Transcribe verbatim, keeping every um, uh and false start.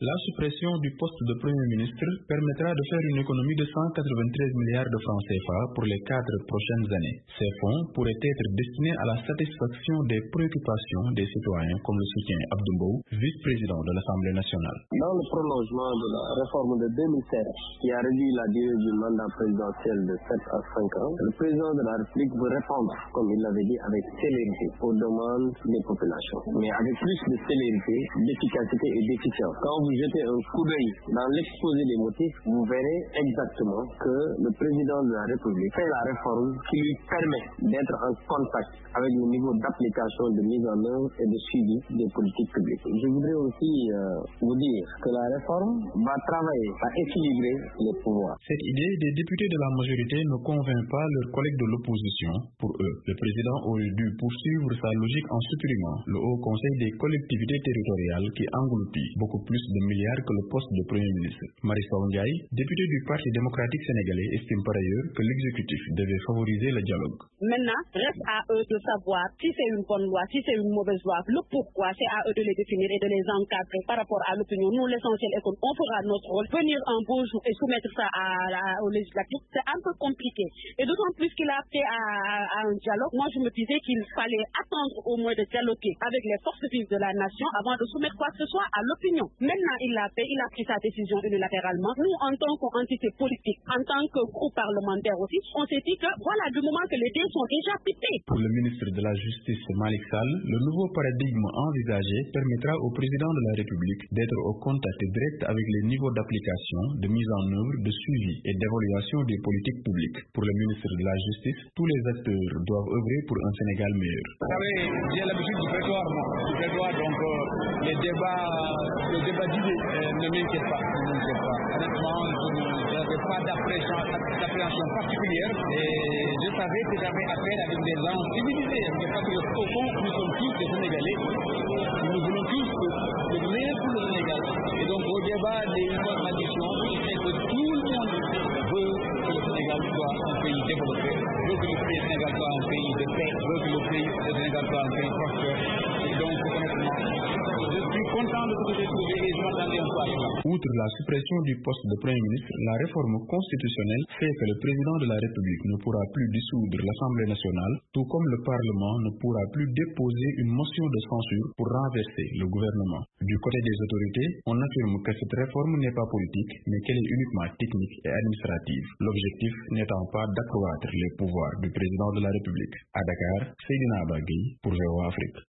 La suppression du poste de Premier ministre permettra de faire une économie de cent quatre-vingt-treize milliards de francs C F A pour les quatre prochaines années. Ces fonds pourraient être destinés à la satisfaction des préoccupations des citoyens, comme le soutient Abdou Mbow, vice-président de l'Assemblée nationale. Dans le prolongement de la réforme de deux mille sept, qui a réduit la durée du mandat présidentiel de sept à cinq ans, le président de la République veut répondre, comme il l'avait dit, avec célérité aux demandes des populations, mais avec plus de célérité, d'efficacité et d'efficience. Quand vous jetez un coup d'œil dans l'exposé des motifs, vous verrez exactement que le président de la République fait la réforme qui lui permet d'être en contact avec le niveau d'application, de mise en œuvre et de suivi des politiques publiques. Je voudrais aussi euh, vous dire que la réforme va travailler à équilibrer les pouvoirs. Cette idée des députés de la majorité ne convainc pas leurs collègues de l'opposition. Pour eux, le président aurait dû poursuivre sa logique en supprimant le Haut Conseil des collectivités territoriales qui engloutit beaucoup plus de milliards que le poste de Premier ministre. Marie-Sow Ndiaye, députée du Parti démocratique sénégalais, estime par ailleurs que l'exécutif devait favoriser le dialogue. Maintenant, reste à eux de savoir si c'est une bonne loi, si c'est une mauvaise loi. Le pourquoi, c'est à eux de les définir et de les encadrer par rapport à l'opinion. Nous, l'essentiel est qu'on fera notre rôle. Venir un beau jour et soumettre ça à la, au législatif, c'est un peu compliqué. Et d'autant plus qu'il a fait à, à un dialogue. Moi, je me disais qu'il fallait attendre au moins de dialoguer avec les forces vives de la nation avant de soumettre quoi que ce soit à l'opinion. Maintenant, il l'a fait, il a pris sa décision unilatéralement. Nous, en tant qu'entité politique, en tant que groupe parlementaire aussi, on s'est dit que voilà, du moment que les dés sont déjà pipés. Pour le ministre de la Justice, Malick Sall, le nouveau paradigme envisagé permettra au président de la République d'être au contact direct avec les niveaux d'application, de mise en œuvre, de suivi et d'évaluation des politiques publiques. Pour le ministre de la Justice, tous les acteurs doivent œuvrer pour un Sénégal meilleur. Vous savez, j'ai l'habitude du prétoire, du prétoire, donc euh, les débats, les débats d'idées euh, ne m'inquiètent pas, ne m'inquiètent pas. Honnêtement, je n'avais pas d'appréhension particulière et je savais que j'avais affaire avec des gens civilisés. Parce que au fond, nous sommes tous des Sénégalais. Nous voulons tous le meilleur pour le Sénégal. Et donc au débat des contradictions, c'est que tout le monde veut que le Sénégal soit un pays développé, veut que le Sénégal soit un pays de paix, veut que le, pays, le Sénégal soit un pays prospère. Et donc honnêtement, je suis content de ce que j'ai trouvé et je m'attendais un peu à cela. Outre la suppression du poste de Premier ministre, la réforme constitutionnelle fait que le président de la République ne pourra plus dissoudre l'Assemblée nationale, tout comme le Parlement ne pourra plus déposer une motion de censure pour renverser le gouvernement. Du côté des autorités, on affirme que cette réforme n'est pas politique, mais qu'elle est uniquement technique et administrative, l'objectif n'étant pas d'accroître les pouvoirs du président de la République. À Dakar, Seydina Bagui pour V O A Afrique.